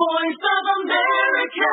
voice of America.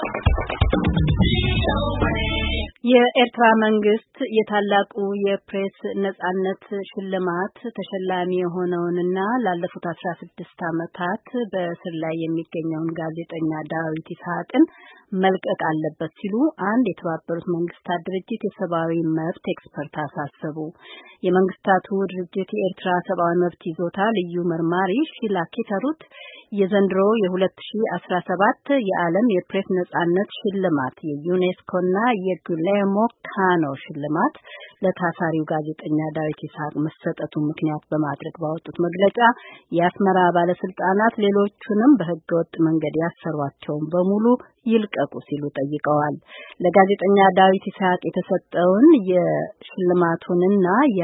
የኤርትራ መንግስት የታላቁ የፕሬስ ነጻነት ሽልማት ተሸላሚ የሆነውንና ላለፉት 16 ዓመታት በእስር ላይ የሚገኘውን ጋዜጠኛ ዳዊት ይስሐቅን መልቀቅ አለበት ሲሉ አንድ የተባበሩት መንግስታት ድርጅት የሰብአዊ መብት ኤክስፐርት አሳሰቡ። የመንግስታቱ ድርጅት የኤርትራ ሰብአዊ መብት ይዞታ ልዩ መርማሪ ሺላ ኬተሩት የዘንድሮ የ2017 የዓለም የፕሬስ ነጻነት ሽልማት የዩኔስኮና የጉሌሞ ካኖ ሽልማት ለታሳሪው ጋዜጠኛ ዳዊት ይስሐቅ መሰጠቱ ምክንያት በማድረግ ባወጡት መግለጫ የአስመራ ባለስልጣናት ሌሎቹንም በህገወጥ መንገድ ያሰሯቸውን በሙሉ ይልቀቁ ሲሉ ጠይቀዋል። ለጋዜጠኛ ዳዊት ይስሐቅ የተሰጠውን የሽልማቱንና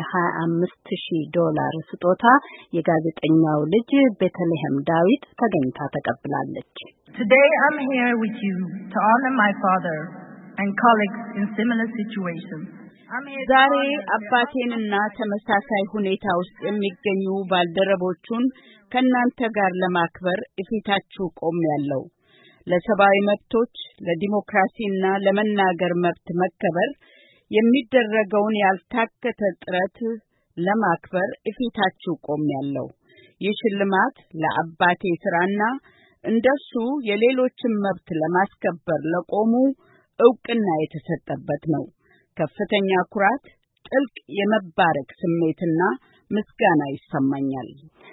$25,000 ስጦታ የጋዜጠኛው ልጅ ቤተልሔም ዳዊት ተገኝታ ተቀብላለች። Today I'm here with you to honor my father and colleagues in similar situations. ዛሬ አባቴንና ተመሳሳይ ሁኔታ ውስጥ የሚገኙ ባልደረቦቹን ከናንተ ጋር ለማክበር እፊታችሁ ቆሜያለሁ። ለሰብአዊ መብቶች፣ ለዲሞክራሲና ለመናገር መብት መከበር የሚደረገውን ያልታከተ ጥረት ለማክበር እፊታችሁ ቆሜያለሁ። ይህ ሽልማት ለአባቴ ስራና እንደሱ የሌሎችን መብት ለማስከበር ለቆሙ ዕውቅና የተሰጠበት ነው። ከፍተኛ ኩራት፣ ጥልቅ የመባረክ ስሜትና ምስጋና ይሰማኛል።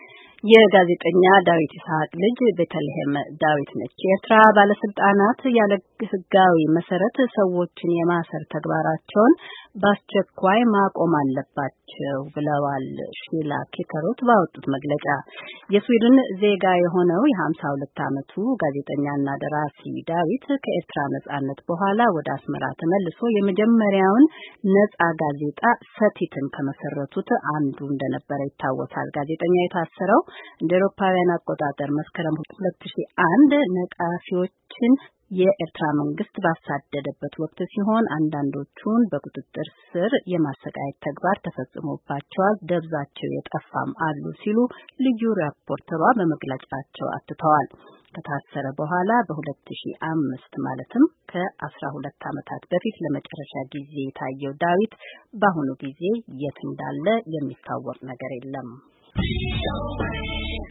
የጋዜጠኛ ዳዊት ይስሐቅ ልጅ ቤተልሔም ዳዊት ነች። የኤርትራ ባለስልጣናት ያለ ህጋዊ መሰረት ሰዎችን የማሰር ተግባራቸውን በአስቸኳይ ማቆም አለባቸው ብለዋል ሺላ ኬተሩት ባወጡት መግለጫ። የስዊድን ዜጋ የሆነው የ52 ዓመቱ ጋዜጠኛና ደራሲ ዳዊት ከኤርትራ ነጻነት በኋላ ወደ አስመራ ተመልሶ የመጀመሪያውን ነጻ ጋዜጣ ሰቲትን ከመሰረቱት አንዱ እንደነበረ ይታወሳል። ጋዜጠኛ የታሰረው እንደ አውሮፓውያን አቆጣጠር መስከረም 2001 ነቃፊዎችን የኤርትራ መንግስት ባሳደደበት ወቅት ሲሆን አንዳንዶቹን በቁጥጥር ስር የማሰቃየት ተግባር ተፈጽሞባቸዋል፣ ደብዛቸው የጠፋም አሉ ሲሉ ልዩ ሪፖርተሯ በመግለጫቸው አትተዋል። ከታሰረ በኋላ በ2005 ማለትም ከ12 ዓመታት በፊት ለመጨረሻ ጊዜ የታየው ዳዊት በአሁኑ ጊዜ የት እንዳለ የሚታወቅ ነገር የለም።